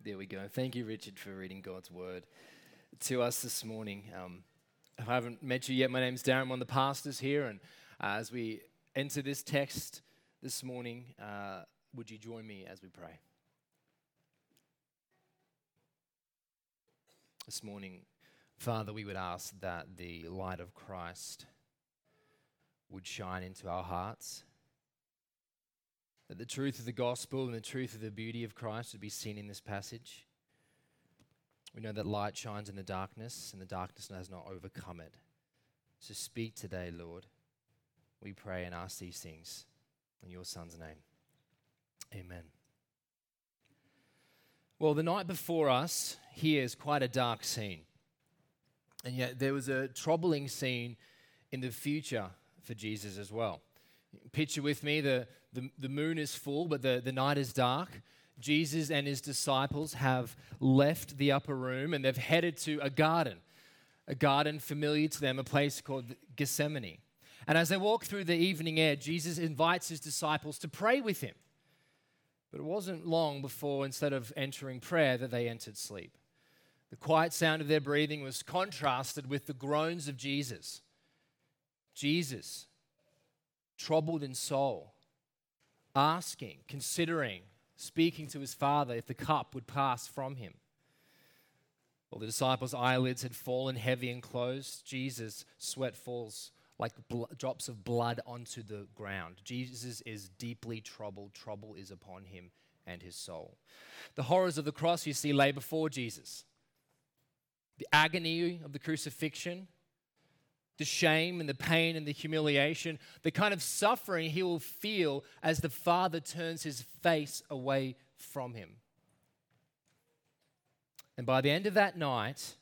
There we go. Thank you, Richard, for reading God's word to us this morning. If I haven't met you yet, my name's Darren. I'm one of the pastors here. And as we enter this text this morning, would you join me as we pray? This morning, Father, we would ask that the light of Christ would shine into our hearts, that the truth of the gospel and the truth of the beauty of Christ would be seen in this passage. We know that light shines in the darkness, and the darkness has not overcome it. So speak today, Lord. We pray and ask these things in your Son's name. Amen. Well, the night before us here is quite a dark scene. And yet there was a troubling scene in the future for Jesus as well. Picture with me, the moon is full, but the night is dark. Jesus and his disciples have left the upper room and they've headed to a garden familiar to them, a place called Gethsemane. And as they walk through the evening air, Jesus invites his disciples to pray with him. But it wasn't long before, instead of entering prayer, that they entered sleep. The quiet sound of their breathing was contrasted with the groans of Jesus. Jesus, troubled in soul, asking, considering, speaking to his Father if the cup would pass from him. Well, the disciples' eyelids had fallen heavy and closed. Jesus' sweat falls like drops of blood onto the ground. Jesus is deeply troubled. Trouble is upon him and his soul. The horrors of the cross, you see, lay before Jesus. The agony of the crucifixion, the shame and the pain and the humiliation, the kind of suffering he will feel as the Father turns his face away from him. And by the end of that night,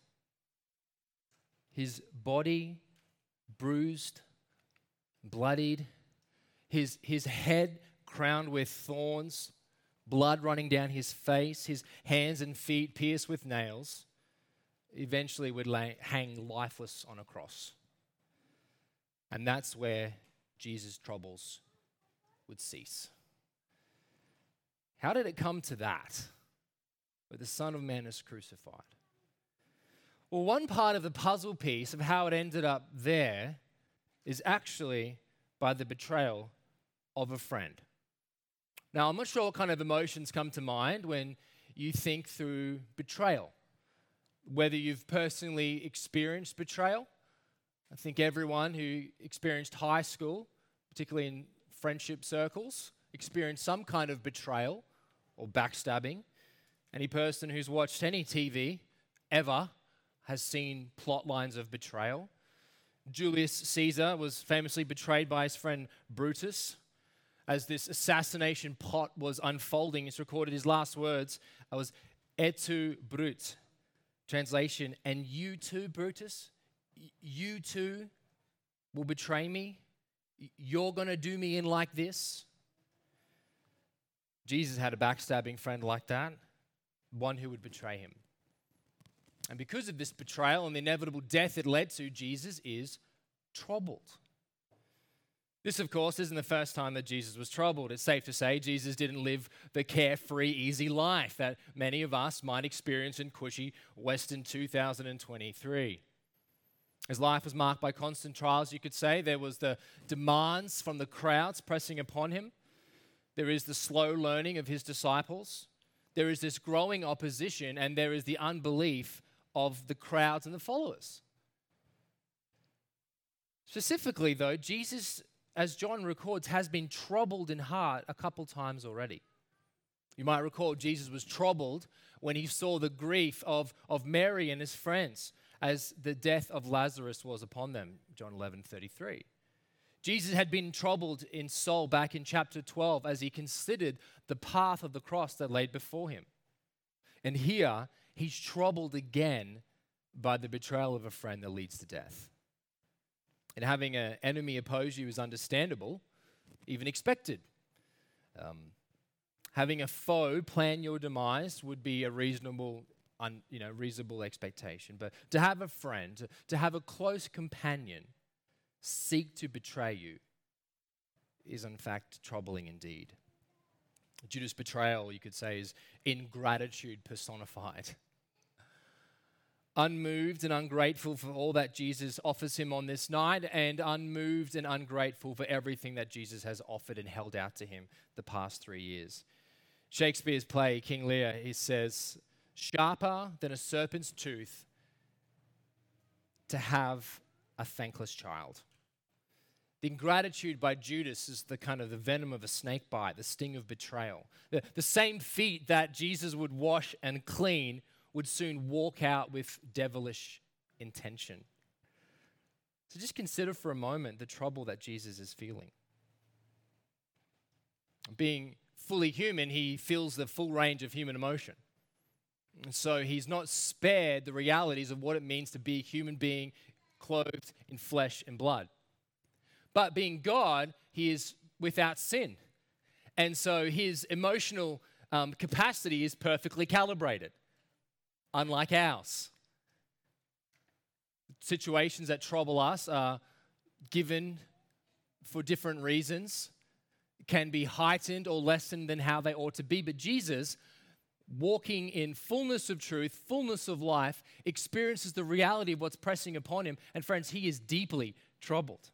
his body bruised, bloodied, his head crowned with thorns, blood running down his face, his hands and feet pierced with nails, eventually would hang lifeless on a cross. And that's where Jesus' troubles would cease. How did it come to that, where the Son of Man is crucified? Well, one part of the puzzle piece of how it ended up there is actually by the betrayal of a friend. Now, I'm not sure what kind of emotions come to mind when you think through betrayal. Whether you've personally experienced betrayal. I think everyone who experienced high school, particularly in friendship circles, experienced some kind of betrayal or backstabbing. Any person who's watched any TV ever has seen plot lines of betrayal. Julius Caesar was famously betrayed by his friend Brutus. As this assassination plot was unfolding, it's recorded his last words was "Et tu, Brut." Translation, and you too, Brutus? You too will betray me? You're going to do me in like this? Jesus had a backstabbing friend like that, one who would betray him. And because of this betrayal and the inevitable death it led to, Jesus is troubled. This, of course, isn't the first time that Jesus was troubled. It's safe to say Jesus didn't live the carefree, easy life that many of us might experience in cushy Western 2023. His life was marked by constant trials, you could say. There was the demands from the crowds pressing upon him. There is the slow learning of his disciples. There is this growing opposition, and there is the unbelief of the crowds and the followers. Specifically, though, Jesus, as John records, has been troubled in heart a couple times already. You might recall Jesus was troubled when he saw the grief of Mary and his friends as the death of Lazarus was upon them, John 11:33. Jesus had been troubled in soul back in chapter 12 as he considered the path of the cross that laid before him. And here, he's troubled again by the betrayal of a friend that leads to death. And having an enemy oppose you is understandable, even expected. Having a foe plan your demise would be a reasonable expectation. But to have a friend, to have a close companion seek to betray you is in fact troubling indeed. Judas' betrayal, you could say, is ingratitude personified. Unmoved and ungrateful for all that Jesus offers him on this night, and unmoved and ungrateful for everything that Jesus has offered and held out to him the past 3 years. Shakespeare's play, King Lear, he says, "Sharper than a serpent's tooth to have a thankless child." The ingratitude by Judas is the kind of the venom of a snake bite, the sting of betrayal. The same feet that Jesus would wash and clean would soon walk out with devilish intention. So just consider for a moment the trouble that Jesus is feeling. Being fully human, he feels the full range of human emotion. And so he's not spared the realities of what it means to be a human being clothed in flesh and blood. But being God, he is without sin. And so his emotional capacity is perfectly calibrated, unlike ours. Situations that trouble us are given for different reasons, can be heightened or lessened than how they ought to be. But Jesus, walking in fullness of truth, fullness of life, experiences the reality of what's pressing upon him. And friends, he is deeply troubled.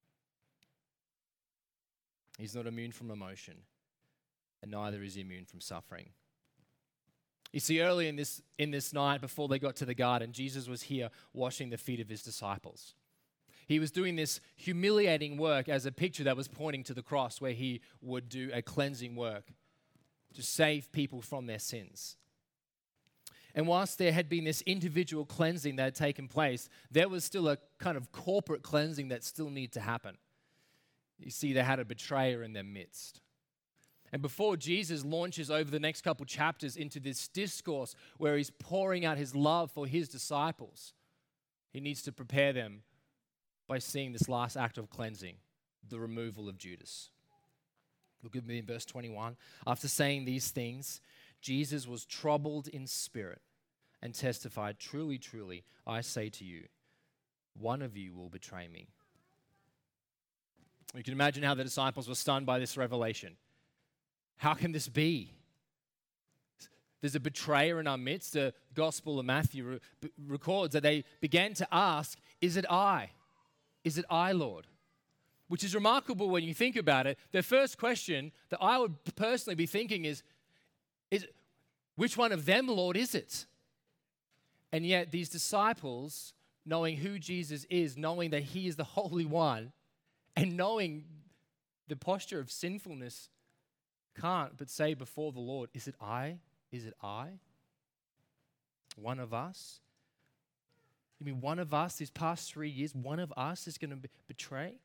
He's not immune from emotion, and neither is he immune from suffering. You see, early in this night, before they got to the garden, Jesus was here washing the feet of his disciples. He was doing this humiliating work as a picture that was pointing to the cross, where he would do a cleansing work to save people from their sins. And whilst there had been this individual cleansing that had taken place, there was still a kind of corporate cleansing that still needed to happen. You see, they had a betrayer in their midst. And before Jesus launches over the next couple chapters into this discourse where he's pouring out his love for his disciples, he needs to prepare them by seeing this last act of cleansing, the removal of Judas. Look at me in verse 21. After saying these things, Jesus was troubled in spirit and testified, "Truly, truly, I say to you, one of you will betray me." You can imagine how the disciples were stunned by this revelation. How can this be? There's a betrayer in our midst. The Gospel of Matthew records that they began to ask, "Is it I? Is it I, Lord?" Which is remarkable when you think about it. The first question that I would personally be thinking is which one of them, Lord, is it? And yet these disciples, knowing who Jesus is, knowing that he is the Holy One, and knowing the posture of sinfulness, can't but say before the Lord, "Is it I? Is it I? One of us?" You mean one of us these past 3 years, one of us is going to betray?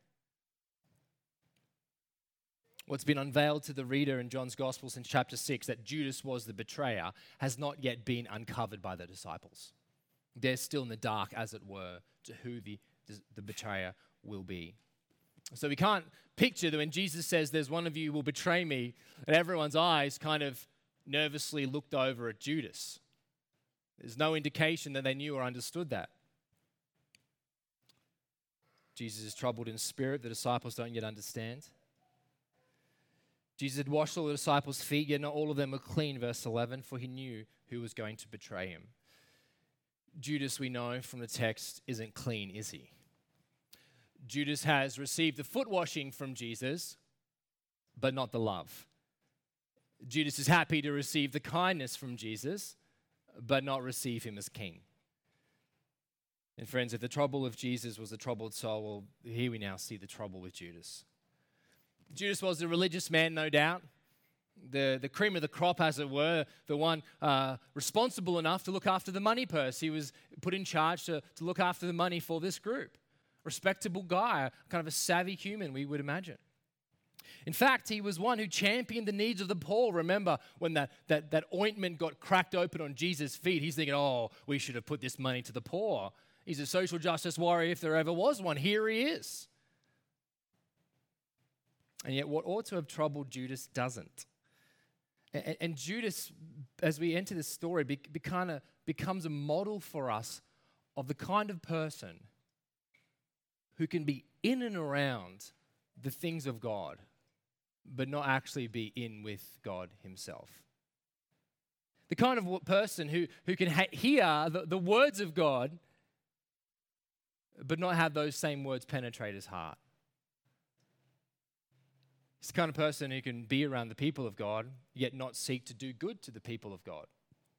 What's been unveiled to the reader in John's Gospel since chapter 6, that Judas was the betrayer, has not yet been uncovered by the disciples. They're still in the dark, as it were, to who the betrayer will be. So we can't picture that when Jesus says, "There's one of you who will betray me," that everyone's eyes kind of nervously looked over at Judas. There's no indication that they knew or understood that. Jesus is troubled in spirit. The disciples don't yet understand. Jesus had washed all the disciples' feet, yet not all of them were clean, verse 11, for he knew who was going to betray him. Judas, we know from the text, isn't clean, is he? Judas has received the foot washing from Jesus, but not the love. Judas is happy to receive the kindness from Jesus, but not receive him as king. And friends, if the trouble of Jesus was a troubled soul, well, here we now see the trouble with Judas. Judas was a religious man, no doubt. The cream of the crop, as it were, the one responsible enough to look after the money purse. He was put in charge to look after the money for this group. Respectable guy, kind of a savvy human, we would imagine. In fact, he was one who championed the needs of the poor. Remember when that ointment got cracked open on Jesus' feet, he's thinking, "Oh, we should have put this money to the poor." He's a social justice warrior if there ever was one. Here he is. And yet what ought to have troubled Judas doesn't. And Judas, as we enter this story, kind of becomes a model for us of the kind of person who can be in and around the things of God, but not actually be in with God himself. The kind of person who can hear the words of God, but not have those same words penetrate his heart. It's the kind of person who can be around the people of God, yet not seek to do good to the people of God.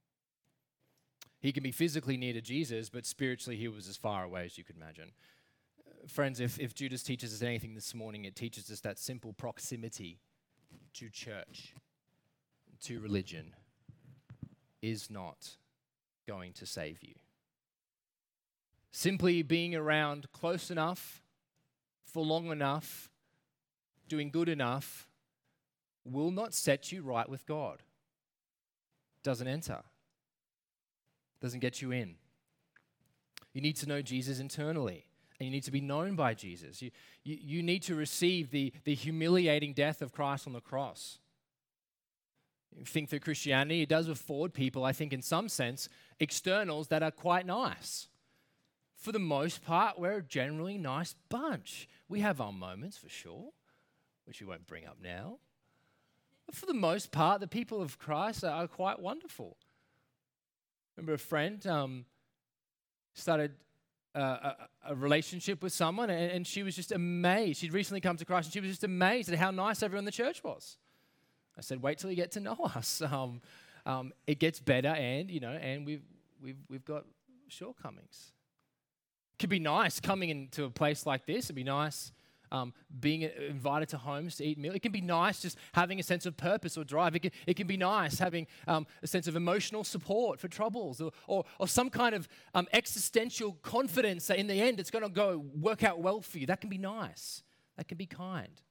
He can be physically near to Jesus, but spiritually he was as far away as you could imagine. Friends, if Judas teaches us anything this morning, it teaches us that simple proximity to church, to religion, is not going to save you. Simply being around close enough, for long enough, doing good enough, will not set you right with God. Doesn't enter. Doesn't get you in. You need to know Jesus internally, and you need to be known by Jesus. You need to receive the humiliating death of Christ on the cross. You think through Christianity, it does afford people, I think in some sense, externals that are quite nice. For the most part, we're a generally nice bunch. We have our moments for sure, which we won't bring up now. But for the most part, the people of Christ are quite wonderful. Remember a friend started a relationship with someone, and she was just amazed. She'd recently come to Christ, and she was just amazed at how nice everyone in the church was. I said, wait till you get to know us. It gets better, and we've got shortcomings. It could be nice coming into a place like this. It'd be nice being invited to homes to eat meals. It can be nice just having a sense of purpose or drive. It can be nice having a sense of emotional support for troubles or some kind of existential confidence that in the end it's going to work out well for you. That can be nice. That can be kind.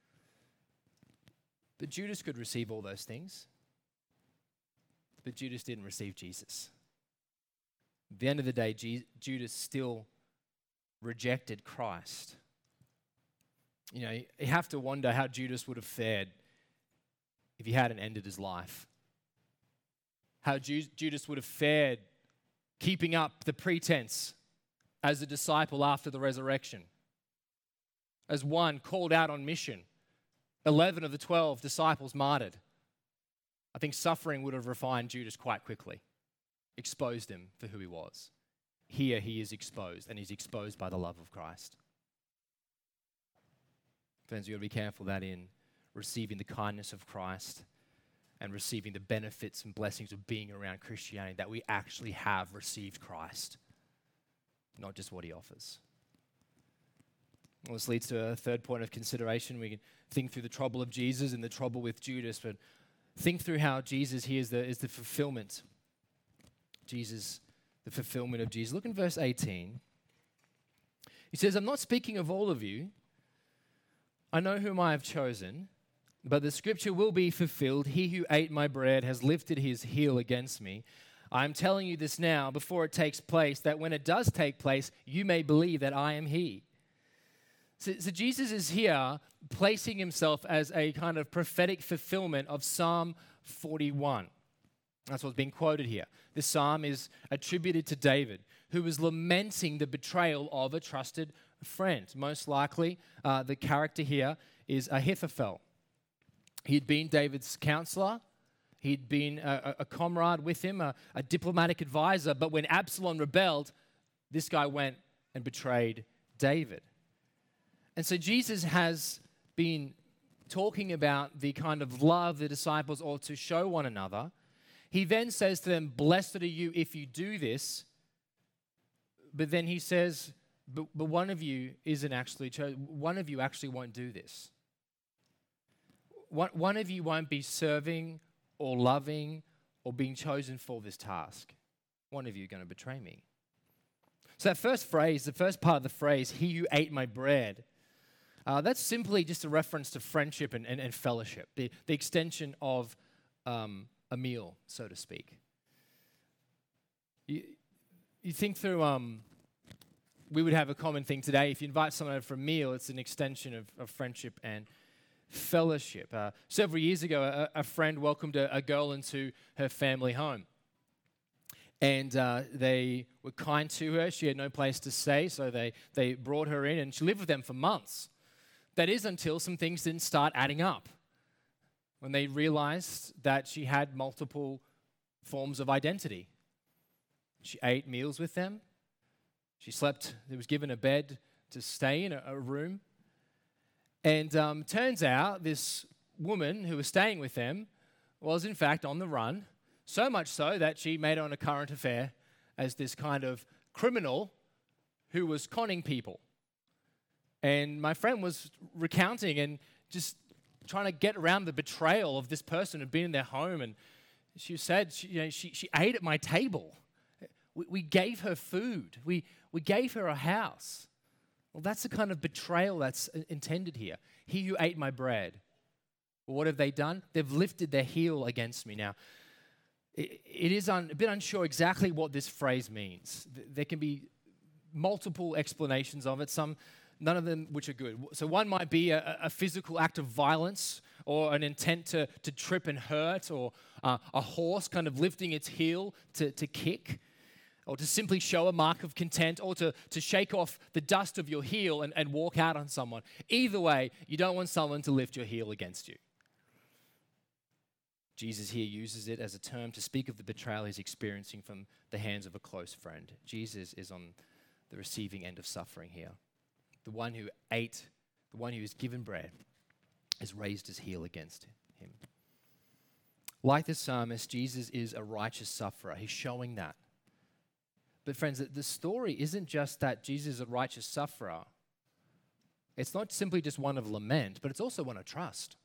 But Judas could receive all those things. But Judas didn't receive Jesus. At the end of the day, Judas still rejected Christ. You have to wonder how Judas would have fared if he hadn't ended his life. How Judas would have fared keeping up the pretense as a disciple after the resurrection. As one called out on mission. 11 of the 12 disciples martyred. I think suffering would have refined Judas quite quickly, exposed him for who he was. Here he is exposed, and he's exposed by the love of Christ. Friends, we've got to be careful that in receiving the kindness of Christ and receiving the benefits and blessings of being around Christianity, that we actually have received Christ, not just what he offers. Well, this leads to a third point of consideration. We can think through the trouble of Jesus and the trouble with Judas, but think through how Jesus here is the fulfillment. Jesus, the fulfillment of Jesus. Look in verse 18. He says, I'm not speaking of all of you. I know whom I have chosen, but the scripture will be fulfilled. He who ate my bread has lifted his heel against me. I am telling you this now before it takes place, that when it does take place, you may believe that I am he. So Jesus is here placing himself as a kind of prophetic fulfillment of Psalm 41. That's what's being quoted here. This psalm is attributed to David, who was lamenting the betrayal of a trusted friend. Most likely, the character here is Ahithophel. He'd been David's counselor. He'd been a comrade with him, a diplomatic advisor. But when Absalom rebelled, this guy went and betrayed David. And so Jesus has been talking about the kind of love the disciples ought to show one another. He then says to them, blessed are you if you do this. But then he says, but one of you isn't actually chosen. One of you actually won't do this. One of you won't be serving or loving or being chosen for this task. One of you is going to betray me. So that first phrase, the first part of the phrase, he who ate my bread, that's simply just a reference to friendship and fellowship, the extension of a meal, so to speak. You think through, we would have a common thing today. If you invite someone over for a meal, it's an extension of friendship and fellowship. Several years ago, a friend welcomed a girl into her family home. And they were kind to her. She had no place to stay, so they brought her in, and she lived with them for months. That is until some things didn't start adding up. when they realized that she had multiple forms of identity. She ate meals with them. She slept, there was given a bed to stay in, a room. And turns out this woman who was staying with them was in fact on the run, so much so that she made on a current affair as this kind of criminal who was conning people. And my friend was recounting and just trying to get around the betrayal of this person who'd been in their home. And she said, she ate at my table. We gave her food. We gave her a house. Well, that's the kind of betrayal that's intended here. He who ate my bread. Well, what have they done? They've lifted their heel against me. Now, it is a bit unsure exactly what this phrase means. There can be multiple explanations of it, none of them which are good. So one might be a physical act of violence or an intent to trip and hurt, or a horse kind of lifting its heel to kick, or to simply show a mark of contempt, or to shake off the dust of your heel and walk out on someone. Either way, you don't want someone to lift your heel against you. Jesus here uses it as a term to speak of the betrayal he's experiencing from the hands of a close friend. Jesus is on the receiving end of suffering here. The one who ate, the one who was given bread, has raised his heel against him. Like the psalmist, Jesus is a righteous sufferer. He's showing that. But friends, the story isn't just that Jesus is a righteous sufferer. It's not simply just one of lament, but it's also one of trust.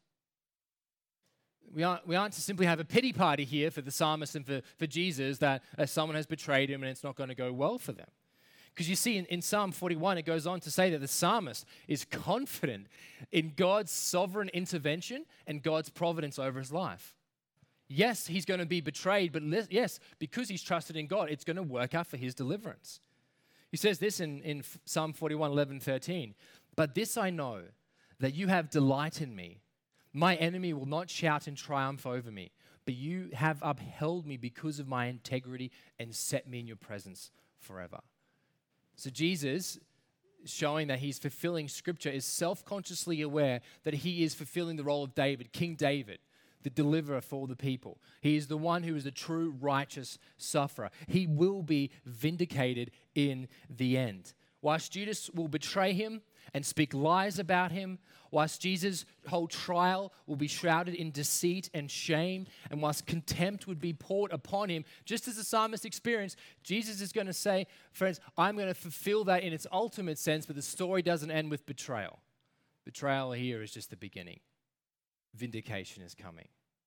We aren't to simply have a pity party here for the psalmist and for Jesus that someone has betrayed him and it's not going to go well for them. Because you see in Psalm 41, it goes on to say that the psalmist is confident in God's sovereign intervention and God's providence over his life. Yes, he's going to be betrayed, but yes, because he's trusted in God, it's going to work out for his deliverance. He says this in Psalm 41, 11, 13. But this I know, that you have delight in me. My enemy will not shout in triumph over me, but you have upheld me because of my integrity and set me in your presence forever. So Jesus, showing that he's fulfilling Scripture, is self-consciously aware that he is fulfilling the role of David, King David, the deliverer for the people. He is the one who is a true righteous sufferer. He will be vindicated in the end. Whilst Judas will betray him and speak lies about him, whilst Jesus' whole trial will be shrouded in deceit and shame, and whilst contempt would be poured upon him, just as the psalmist experienced, Jesus is going to say, friends, I'm going to fulfill that in its ultimate sense, but the story doesn't end with betrayal. Betrayal here is just the beginning. Vindication is coming.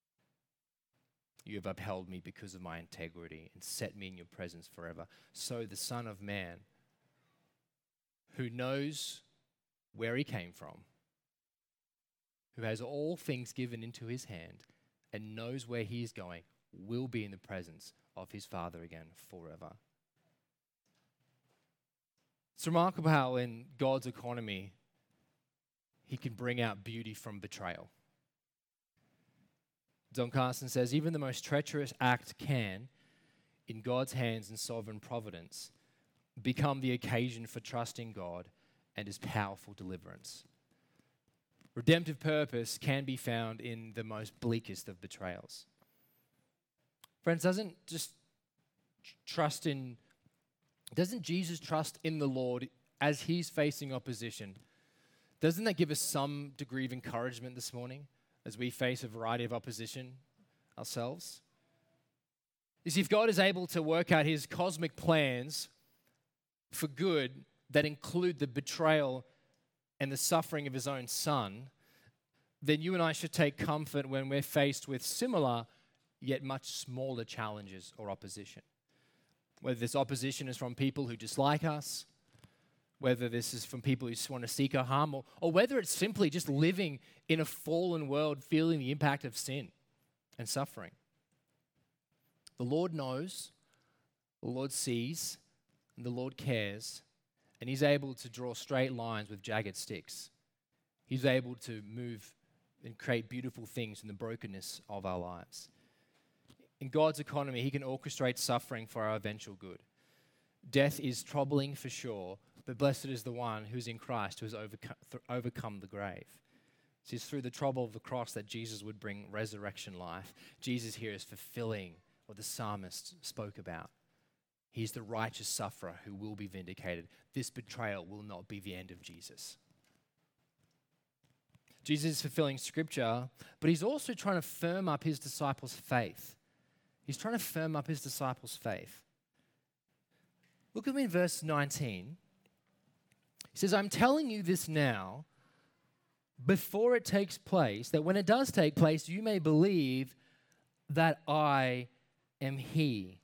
You have upheld me because of my integrity and set me in your presence forever. So the Son of Man, who knows where he came from, who has all things given into his hand and knows where he is going, will be in the presence of his Father again forever. It's remarkable how in God's economy, he can bring out beauty from betrayal. Don Carson says, even the most treacherous act can, in God's hands and sovereign providence, become the occasion for trusting God and his powerful deliverance. Redemptive purpose can be found in the most bleakest of betrayals. Friends, doesn't Jesus trust in the Lord as he's facing opposition? Doesn't that give us some degree of encouragement this morning as we face a variety of opposition ourselves? You see, if God is able to work out his cosmic plans for good that include the betrayal and the suffering of his own Son, then you and I should take comfort when we're faced with similar yet much smaller challenges or opposition. Whether this opposition is from people who dislike us, whether this is from people who just want to seek our harm, or whether it's simply just living in a fallen world, feeling the impact of sin and suffering. The Lord knows, the Lord sees, and the Lord cares, and he's able to draw straight lines with jagged sticks. He's able to move and create beautiful things in the brokenness of our lives. In God's economy, he can orchestrate suffering for our eventual good. Death is troubling for sure, but blessed is the one who's in Christ, who has overcome the grave. See, it's through the trouble of the cross that Jesus would bring resurrection life. Jesus here is fulfilling what the psalmist spoke about. He's the righteous sufferer who will be vindicated. This betrayal will not be the end of Jesus. Jesus is fulfilling Scripture, but he's also trying to firm up his disciples' faith. He's trying to firm up his disciples' faith. Look at me in verse 19. He says, I'm telling you this now, before it takes place, that when it does take place, you may believe that I am he.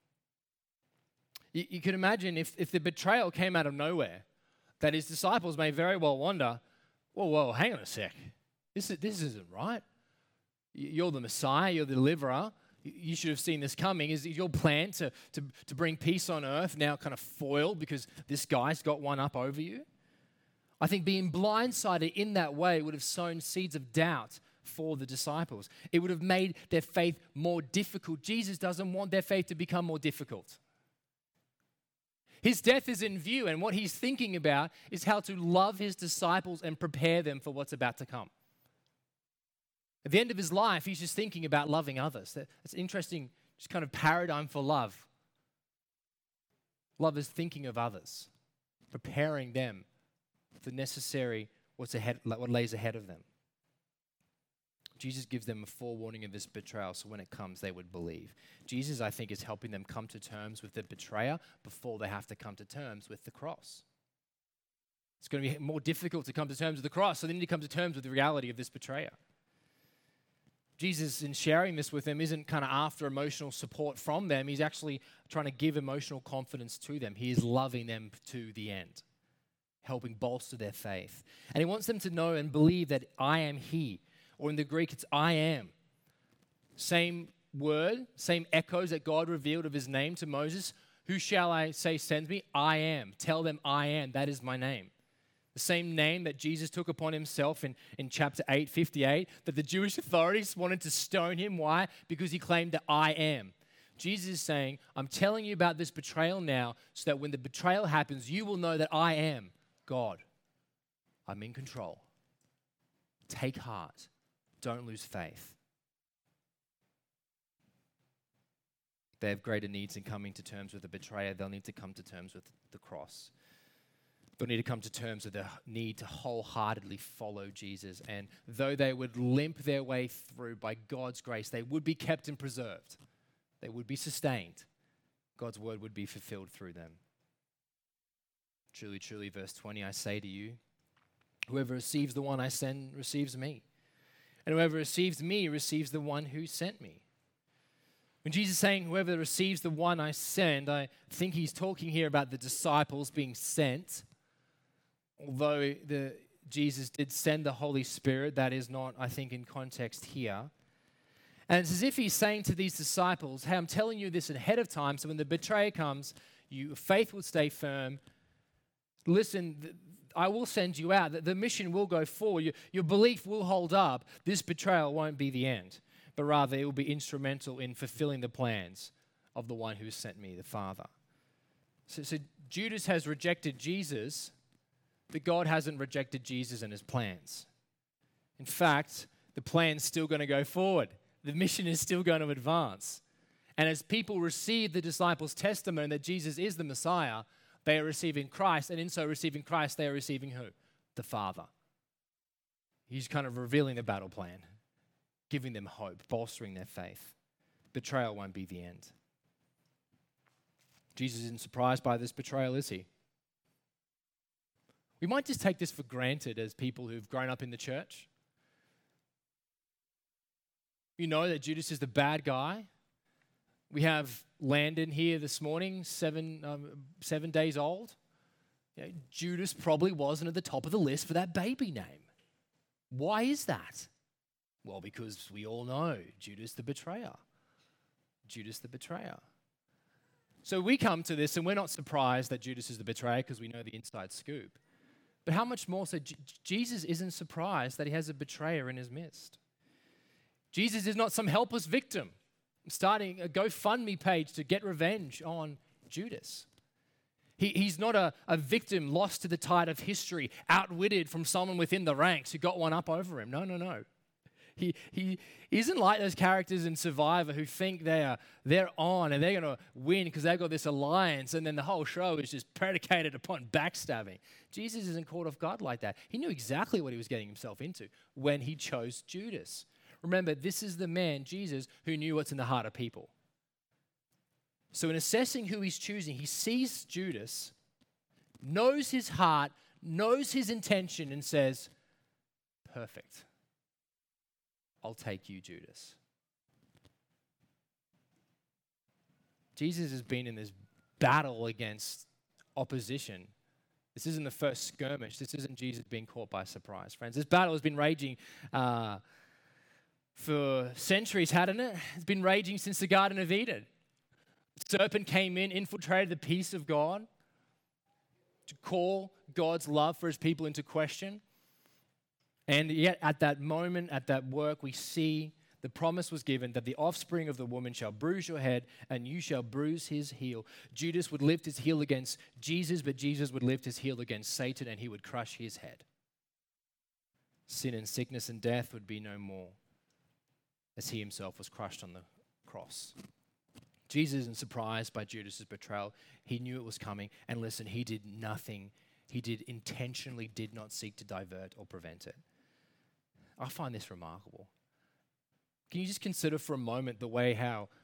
You can imagine if the betrayal came out of nowhere, that his disciples may very well wonder, whoa, hang on a sec. This isn't right. You're the Messiah, you're the deliverer. You should have seen this coming. Is your plan to bring peace on earth now kind of foiled because this guy's got one up over you? I think being blindsided in that way would have sown seeds of doubt for the disciples. It would have made their faith more difficult. Jesus doesn't want their faith to become more difficult. His death is in view, and what he's thinking about is how to love his disciples and prepare them for what's about to come. At the end of his life, he's just thinking about loving others. That's an interesting just kind of paradigm for love. Love is thinking of others, preparing them for the necessary what lays ahead of them. Jesus gives them a forewarning of this betrayal, so when it comes, they would believe. Jesus, I think, is helping them come to terms with the betrayer before they have to come to terms with the cross. It's going to be more difficult to come to terms with the cross, so they need to come to terms with the reality of this betrayer. Jesus, in sharing this with them, isn't kind of after emotional support from them. He's actually trying to give emotional confidence to them. He is loving them to the end, helping bolster their faith. And he wants them to know and believe that I am he. Or in the Greek, it's I am. Same word, same echoes that God revealed of his name to Moses. Who shall I say sends me? I am. Tell them I am. That is my name. The same name that Jesus took upon himself in chapter 8:58, that the Jewish authorities wanted to stone him. Why? Because he claimed that I am. Jesus is saying, I'm telling you about this betrayal now so that when the betrayal happens, you will know that I am God. I'm in control. Take heart. Don't lose faith. They have greater needs in coming to terms with the betrayer. They'll need to come to terms with the cross. They'll need to come to terms with the need to wholeheartedly follow Jesus. And though they would limp their way through by God's grace, they would be kept and preserved. They would be sustained. God's word would be fulfilled through them. Truly, truly, verse 20, I say to you, whoever receives the one I send receives me. And whoever receives me receives the one who sent me. When Jesus is saying, whoever receives the one I send, I think he's talking here about the disciples being sent. Although Jesus did send the Holy Spirit, that is not, I think, in context here. And it's as if he's saying to these disciples, hey, I'm telling you this ahead of time, so when the betrayer comes, your faith will stay firm. Listen, I will send you out. The mission will go forward. Your belief will hold up. This betrayal won't be the end, but rather it will be instrumental in fulfilling the plans of the one who sent me, the Father. So Judas has rejected Jesus, but God hasn't rejected Jesus and his plans. In fact, the plan's still going to go forward. The mission is still going to advance. And as people receive the disciples' testimony that Jesus is the Messiah, they are receiving Christ, and in so receiving Christ, they are receiving who? The Father. He's kind of revealing the battle plan, giving them hope, bolstering their faith. Betrayal won't be the end. Jesus isn't surprised by this betrayal, is he? We might just take this for granted as people who've grown up in the church. You know that Judas is the bad guy. We have Landon here this morning, 7 days old. Judas probably wasn't at the top of the list for that baby name. Why is that? Well, because we all know Judas the betrayer. Judas the betrayer. So we come to this and we're not surprised that Judas is the betrayer because we know the inside scoop. But how much more so, Jesus isn't surprised that he has a betrayer in his midst. Jesus is not some helpless victim starting a GoFundMe page to get revenge on Judas. He's not a victim lost to the tide of history, outwitted from someone within the ranks who got one up over him. No. He isn't like those characters in Survivor who think they're on and they're going to win because they've got this alliance, and then the whole show is just predicated upon backstabbing. Jesus isn't caught off guard like that. He knew exactly what he was getting himself into when he chose Judas. Remember, this is the man, Jesus, who knew what's in the heart of people. So in assessing who he's choosing, he sees Judas, knows his heart, knows his intention, and says, perfect. I'll take you, Judas. Jesus has been in this battle against opposition. This isn't the first skirmish. This isn't Jesus being caught by surprise, friends. This battle has been raging for centuries, hadn't it? It's been raging since the Garden of Eden. The serpent came in, infiltrated the peace of God to call God's love for his people into question. And yet at that moment, at that work, we see the promise was given that the offspring of the woman shall bruise your head and you shall bruise his heel. Judas would lift his heel against Jesus, but Jesus would lift his heel against Satan and he would crush his head. Sin and sickness and death would be no more as he himself was crushed on the cross. Jesus isn't surprised by Judas's betrayal. He knew it was coming. And listen, he did nothing. He intentionally did not seek to divert or prevent it. I find this remarkable. Can you just consider for a moment the way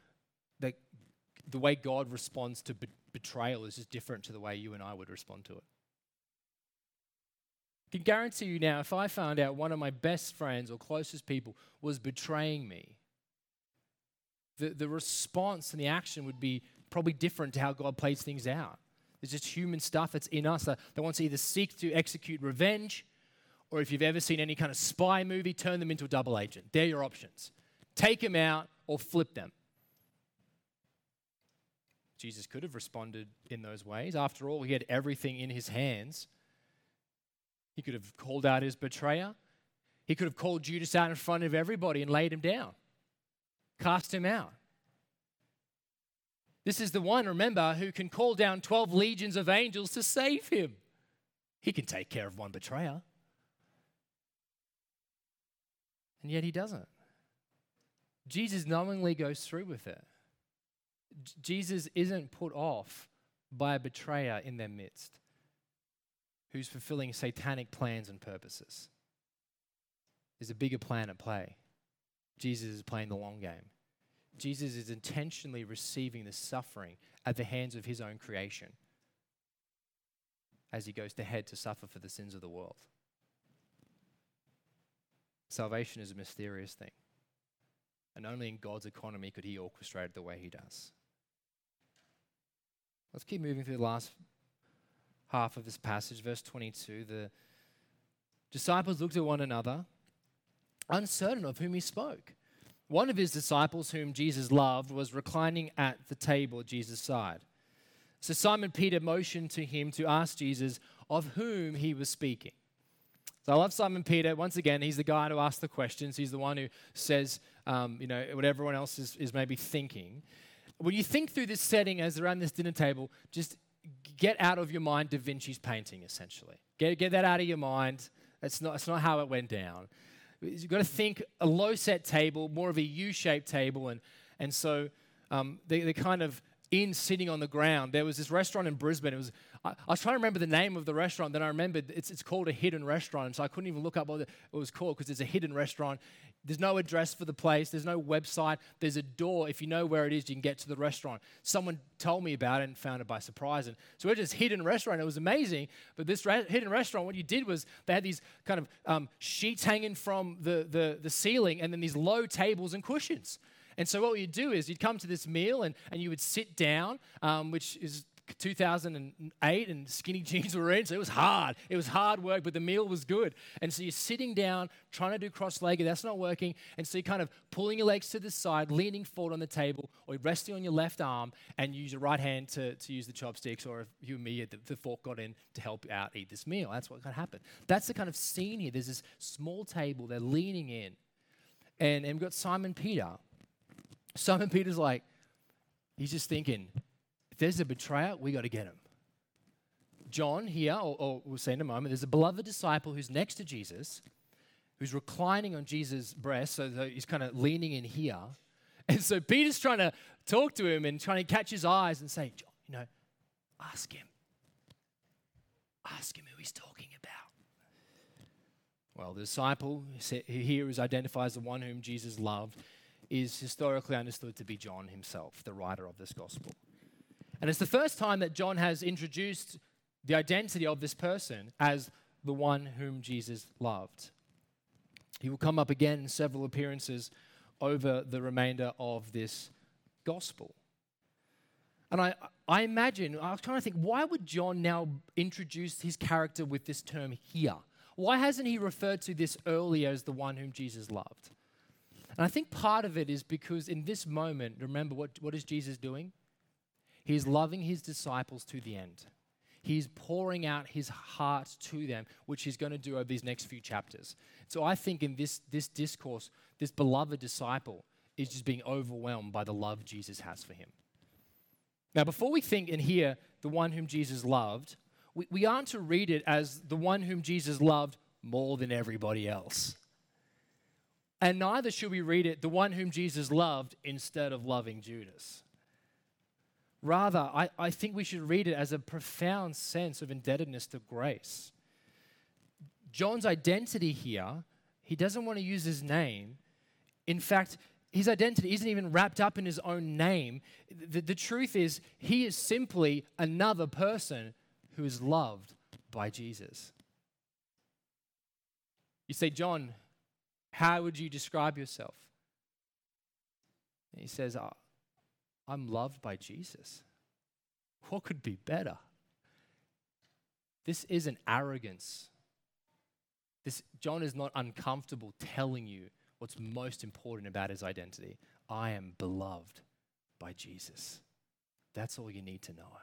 God responds to betrayal is just different to the way you and I would respond to it? I can guarantee you now, if I found out one of my best friends or closest people was betraying me, the response and the action would be probably different to how God plays things out. There's just human stuff that's in us that wants to either seek to execute revenge, or if you've ever seen any kind of spy movie, turn them into a double agent. They're your options. Take them out or flip them. Jesus could have responded in those ways. After all, he had everything in his hands. He could have called out his betrayer. He could have called Judas out in front of everybody and laid him down, cast him out. This is the one, remember, who can call down 12 legions of angels to save him. He can take care of one betrayer. And yet he doesn't. Jesus knowingly goes through with it. Jesus isn't put off by a betrayer in their midst who's fulfilling satanic plans and purposes. There's a bigger plan at play. Jesus is playing the long game. Jesus is intentionally receiving the suffering at the hands of his own creation as he goes to head to suffer for the sins of the world. Salvation is a mysterious thing, and only in God's economy could he orchestrate it the way he does. Let's keep moving through the last half of this passage, verse 22. The disciples looked at one another, uncertain of whom he spoke. One of his disciples, whom Jesus loved, was reclining at the table at Jesus' side. So Simon Peter motioned to him to ask Jesus of whom he was speaking. So I love Simon Peter. Once again, he's the guy to ask the questions. He's the one who says, what everyone else is maybe thinking. When you think through this setting as around this dinner table, just get out of your mind Da Vinci's painting, essentially. Get that out of your mind. That's not how it went down. You've got to think a low-set table, more of a U-shaped table, and so they're kind of sitting on the ground. There was this restaurant in Brisbane. I was trying to remember the name of the restaurant, then I remembered it's called a hidden restaurant, and so I couldn't even look up what it was called because it's a hidden restaurant. There's no address for the place. There's no website. There's a door. If you know where it is, you can get to the restaurant. Someone told me about it and found it by surprise. And so we're just hidden restaurant. It was amazing. But this hidden restaurant, what you did was they had these kind of sheets hanging from the ceiling and then these low tables and cushions. And so what you'd do is you'd come to this meal and you would sit down, which is 2008 and skinny jeans were in, so it was hard. It was hard work, but the meal was good. And so you're sitting down, trying to do cross-legged, that's not working. And so you're kind of pulling your legs to the side, leaning forward on the table, or you're resting on your left arm and use your right hand to use the chopsticks, or if you and me, the fork got in to help out eat this meal. That's what could happen. That's the kind of scene here. There's this small table, they're leaning in. And we've got Simon Peter. Simon Peter's like, he's just thinking, if there's a betrayer, we got to get him. John here, or we'll see in a moment, there's a beloved disciple who's next to Jesus, who's reclining on Jesus' breast, so he's kind of leaning in here. And so Peter's trying to talk to him and trying to catch his eyes and say, John, ask him. Ask him who he's talking about. Well, the disciple here is identified as the one whom Jesus loved is historically understood to be John himself, the writer of this gospel. And it's the first time that John has introduced the identity of this person as the one whom Jesus loved. He will come up again in several appearances over the remainder of this gospel. And I imagine, I was trying to think, why would John now introduce his character with this term here? Why hasn't he referred to this earlier as the one whom Jesus loved? And I think part of it is because in this moment, remember what is Jesus doing? He's loving his disciples to the end. He's pouring out his heart to them, which he's going to do over these next few chapters. So I think in this discourse, this beloved disciple is just being overwhelmed by the love Jesus has for him. Now, before we think and hear the one whom Jesus loved, we aren't to read it as the one whom Jesus loved more than everybody else. And neither should we read it the one whom Jesus loved instead of loving Judas. Rather, I think we should read it as a profound sense of indebtedness to grace. John's identity here, he doesn't want to use his name. In fact, his identity isn't even wrapped up in his own name. The truth is, he is simply another person who is loved by Jesus. You say, John, how would you describe yourself? And he says, I'm loved by Jesus. What could be better? This isn't arrogance. John is not uncomfortable telling you what's most important about his identity. I am beloved by Jesus. That's all you need to know.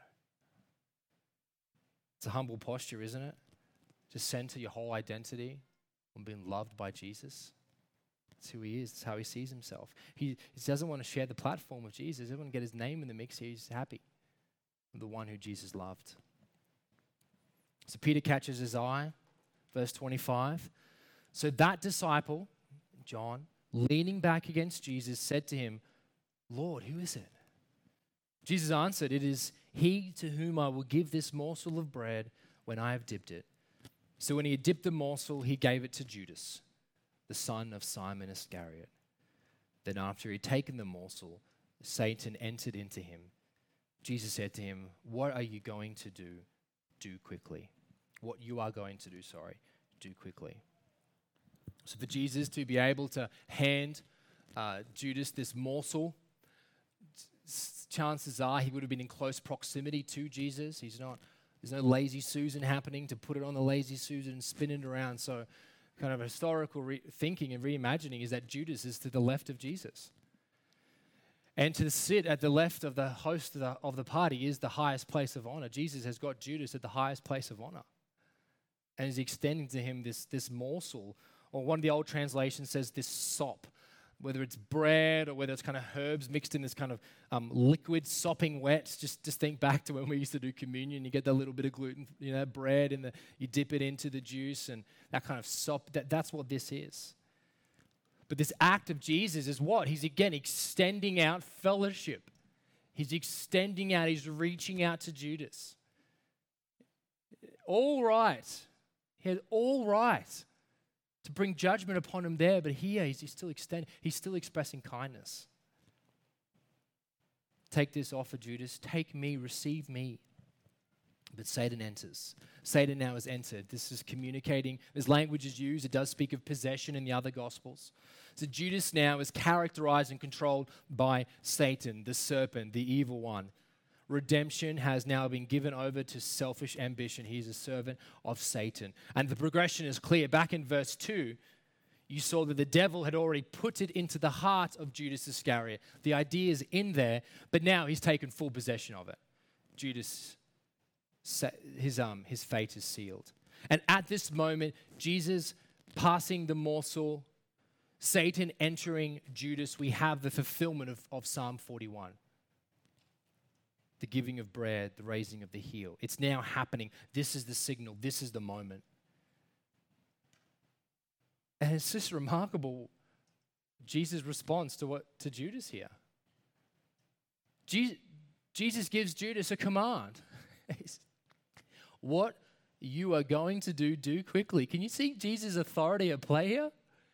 It's a humble posture, isn't it? To center your whole identity on being loved by Jesus. That's who he is. That's how he sees himself. He doesn't want to share the platform with Jesus. He doesn't want to get his name in the mix. He's happy with the one who Jesus loved. So Peter catches his eye. Verse 25. So that disciple, John, leaning back against Jesus, said to him, Lord, who is it? Jesus answered, it is he to whom I will give this morsel of bread when I have dipped it. So when he had dipped the morsel, he gave it to Judas, the son of Simon Iscariot. Then after he had taken the morsel, Satan entered into him. Jesus said to him, what are you going to do? Do quickly. What you are going to do, do quickly. So for Jesus to be able to hand Judas this morsel, chances are he would have been in close proximity to Jesus. There's no lazy Susan happening to put it on the lazy Susan and spin it around. So kind of historical thinking and reimagining is that Judas is to the left of Jesus. And to sit at the left of the host of the party is the highest place of honor. Jesus has got Judas at the highest place of honor. And is extending to him this morsel, or one of the old translations says this sop, whether it's bread or whether it's kind of herbs mixed in this kind of liquid sopping wet. Just think back to when we used to do communion. You get that little bit of gluten, bread, and you dip it into the juice, and that kind of sop. That's what this is. But this act of Jesus is what? He's again extending out fellowship. He's extending out. He's reaching out to Judas. All right. He had all right to bring judgment upon him there, but here he's still expressing kindness. Take this offer, Judas. Take me, receive me. But Satan enters. Satan now has entered. This is communicating. This language is used. It does speak of possession in the other Gospels. So Judas now is characterized and controlled by Satan, the serpent, the evil one. Redemption has now been given over to selfish ambition. He's a servant of Satan. And the progression is clear. Back in verse 2, you saw that the devil had already put it into the heart of Judas Iscariot. The idea is in there, but now he's taken full possession of it. Judas, his fate is sealed. And at this moment, Jesus passing the morsel, Satan entering Judas, we have the fulfillment of Psalm 41. the giving of bread, the raising of the heel. It's now happening. This is the signal. This is the moment. And it's just remarkable, Jesus' response to Judas here. Jesus gives Judas a command. What you are going to do quickly. Can you see Jesus' authority at play here?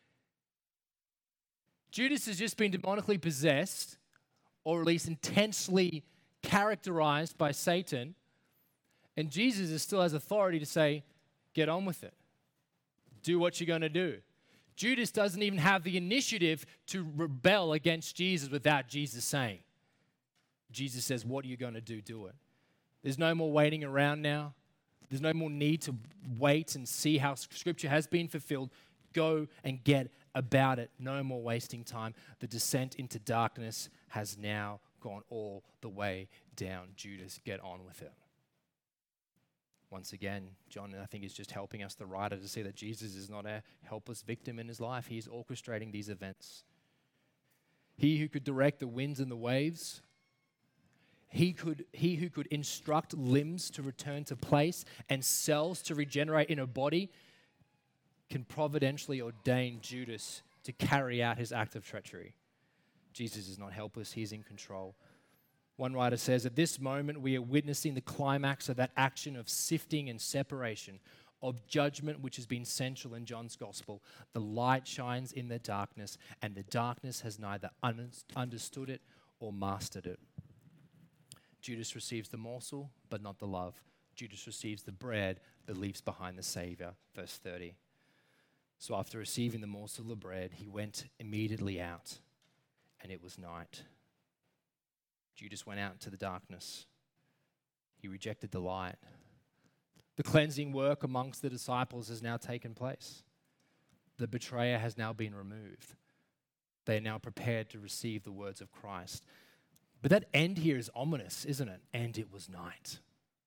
Judas has just been demonically possessed, or at least intensely characterized by Satan, and Jesus still has authority to say, get on with it. Do what you're going to do. Judas doesn't even have the initiative to rebel against Jesus without Jesus saying. Jesus says, what are you going to do? Do it. There's no more waiting around now. There's no more need to wait and see how Scripture has been fulfilled. Go and get about it. No more wasting time. The descent into darkness has now gone all the way down. Judas, get on with it. Once again, John, I think, is just helping us, the writer, to see that Jesus is not a helpless victim in his life. He's orchestrating these events. He who could direct the winds and the waves, he who could instruct limbs to return to place and cells to regenerate in a body, can providentially ordain Judas to carry out his act of treachery. Jesus is not helpless. He's in control. One writer says, at this moment, we are witnessing the climax of that action of sifting and separation, of judgment which has been central in John's gospel. The light shines in the darkness, and the darkness has neither understood it or mastered it. Judas receives the morsel, but not the love. Judas receives the bread, but leaves behind the Savior. Verse 30. So after receiving the morsel of bread, he went immediately out, and it was night. Judas went out into the darkness. He rejected the light. The cleansing work amongst the disciples has now taken place. The betrayer has now been removed. They are now prepared to receive the words of Christ. But that end here is ominous, isn't it? And it was night.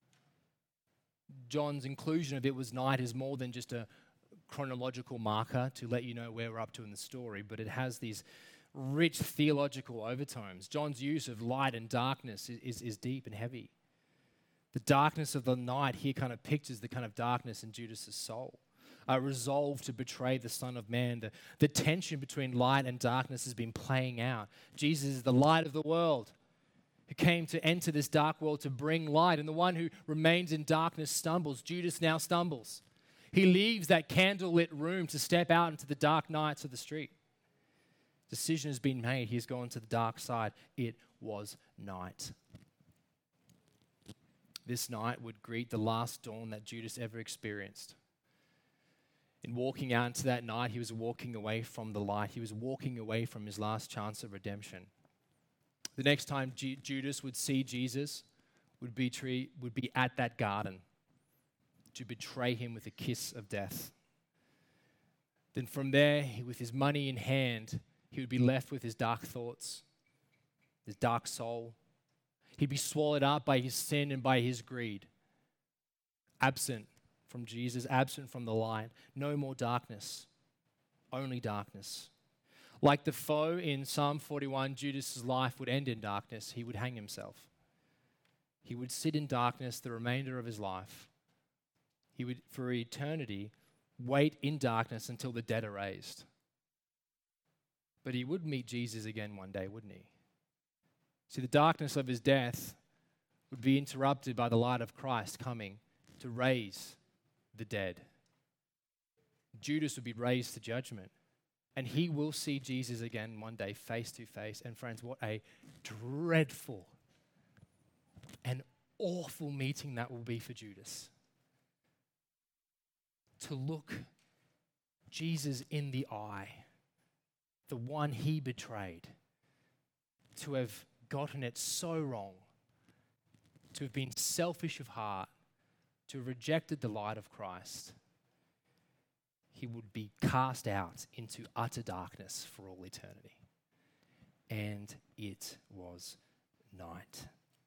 John's inclusion of it was night is more than just a chronological marker to let you know where we're up to in the story, but it has these rich theological overtones. John's use of light and darkness is deep and heavy. The darkness of the night here kind of pictures the kind of darkness in Judas' soul. A resolve to betray the Son of Man. The tension between light and darkness has been playing out. Jesus is the light of the world, who came to enter this dark world to bring light, and the one who remains in darkness stumbles. Judas now stumbles. He leaves that candlelit room to step out into the dark nights of the street. Decision has been made. He's gone to the dark side. It was night. This night would greet the last dawn that Judas ever experienced. In walking out into that night, he was walking away from the light. He was walking away from his last chance of redemption. The next time Judas would see Jesus would be at that garden to betray him with a kiss of death. Then from there, with his money in hand, he would be left with his dark thoughts, his dark soul. He'd be swallowed up by his sin and by his greed. Absent from Jesus, absent from the light. No more darkness, only darkness. Like the foe in Psalm 41, Judas' life would end in darkness. He would hang himself. He would sit in darkness the remainder of his life. He would, for eternity, wait in darkness until the dead are raised. But he would meet Jesus again one day, wouldn't he? See, the darkness of his death would be interrupted by the light of Christ coming to raise the dead. Judas would be raised to judgment. And he will see Jesus again one day, face to face. And friends, what a dreadful and awful meeting that will be for Judas. To look Jesus in the eye, the one he betrayed, to have gotten it so wrong, to have been selfish of heart, to have rejected the light of Christ. He would be cast out into utter darkness for all eternity. And it was night.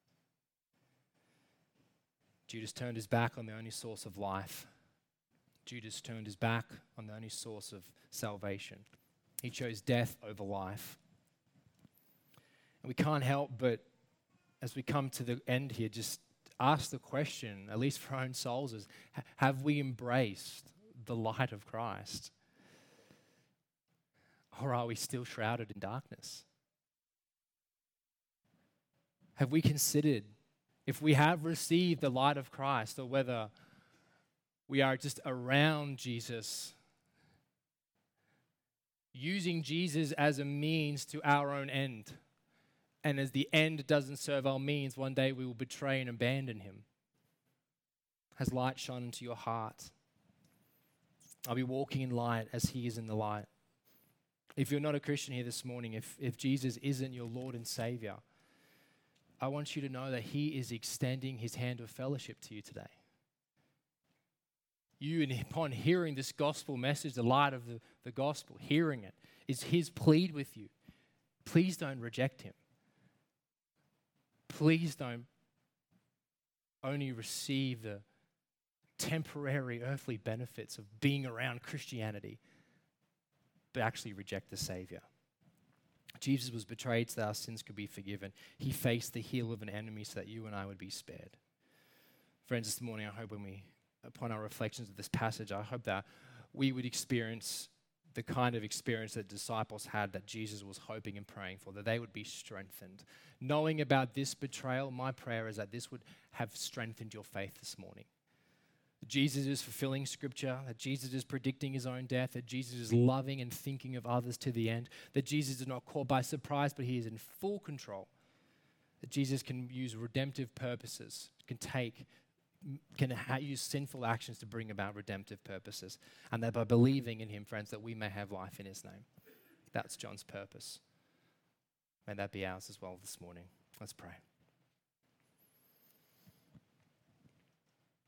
Judas turned his back on the only source of life. Judas turned his back on the only source of salvation. He chose death over life. And we can't help but as we come to the end here, just ask the question, at least for our own souls, is have we embraced the light of Christ? Or are we still shrouded in darkness? Have we considered if we have received the light of Christ, or whether we are just around Jesus, using Jesus as a means to our own end? And as the end doesn't serve our means, one day we will betray and abandon him. Has light shone into your heart? Are we walking in light as he is in the light? If you're not a Christian here this morning, if Jesus isn't your Lord and Savior, I want you to know that he is extending his hand of fellowship to you today. You, upon hearing this gospel message, the light of the gospel, hearing it, is his plead with you. Please don't reject him. Please don't only receive the temporary earthly benefits of being around Christianity, but actually reject the Savior. Jesus was betrayed so that our sins could be forgiven. He faced the heel of an enemy so that you and I would be spared. Friends, this morning, I hope upon our reflections of this passage, I hope that we would experience the kind of experience that disciples had, that Jesus was hoping and praying for, that they would be strengthened. Knowing about this betrayal, my prayer is that this would have strengthened your faith this morning. Jesus is fulfilling Scripture, that Jesus is predicting his own death, that Jesus is loving and thinking of others to the end, that Jesus is not caught by surprise, but he is in full control, that Jesus can use redemptive purposes, can use sinful actions to bring about redemptive purposes, and that by believing in him, friends, that we may have life in his name. That's John's purpose. May that be ours as well this morning. Let's pray.